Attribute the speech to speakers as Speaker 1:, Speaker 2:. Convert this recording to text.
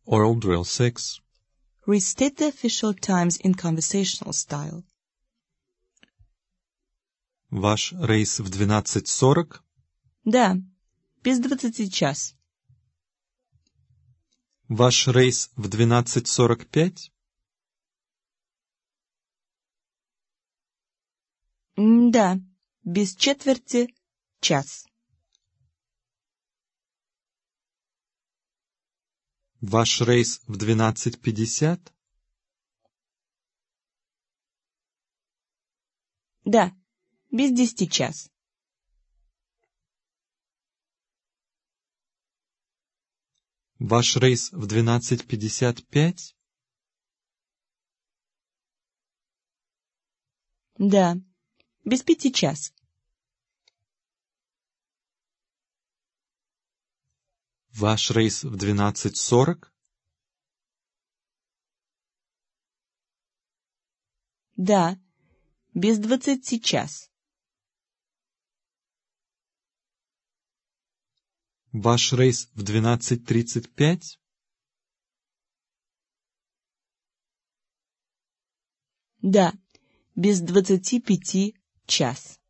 Speaker 1: Oral Drill 6.
Speaker 2: Restate the official times in conversational style.
Speaker 1: Ваш рейс в 12:40?
Speaker 2: Да, без 20 час.
Speaker 1: Ваш рейс в 12:45?
Speaker 2: Да, без четверти час.
Speaker 1: Ваш рейс в 12:50?
Speaker 2: Да, без 10 час.
Speaker 1: Ваш рейс в 12:55?
Speaker 2: Да, без 5 час.
Speaker 1: Ваш рейс в 12:40?
Speaker 2: Да, без 20 час.
Speaker 1: Ваш рейс в 12:35?
Speaker 2: Да, без 25 час.